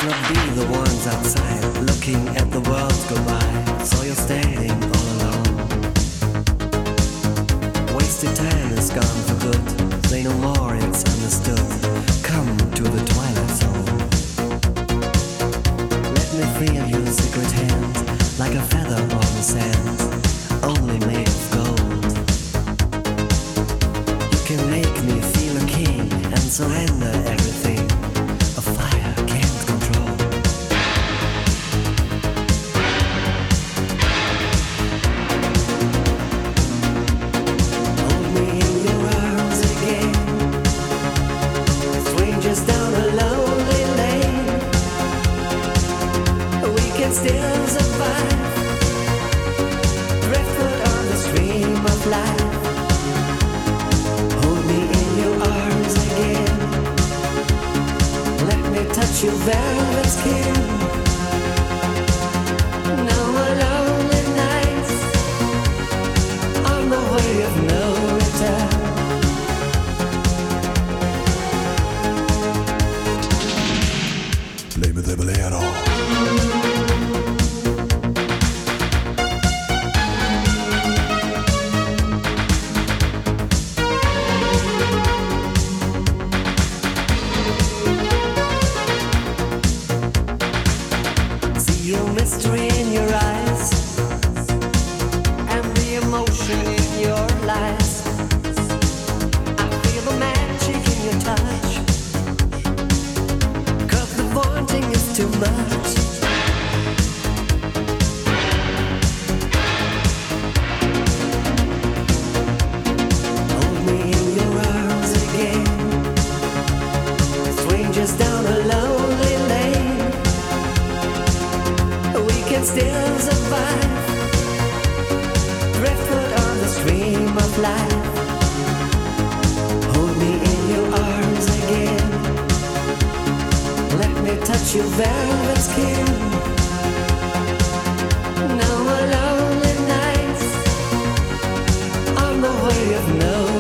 not be the ones outside looking at the world go by. So you're standing all alone. Wasted time is gone for good. Say no more, it's understood. Come to the twilight zone. Let me feel your secret hand, like a feather on the sand, only made of gold. You can make me feel a king and surrender everything a fire can't control. Hold me in your arms again, strangers down a lonely lane. We can still survive, driftwood on the stream of life. Hold me in your arms again, let me touch your velvet skin. No more lonely nights on the way of no return. Leve de bolero. See your mystery in your eyes and the emotion in your lies. I feel the magic in your touch, 'cause the wanting is too much. Hold me in your arms again, strangers down a lonely lane. We can still survive, driftwood on the stream of life. Hold me in your arms again, let me touch your velvet skin. No more lonely nights on the way of no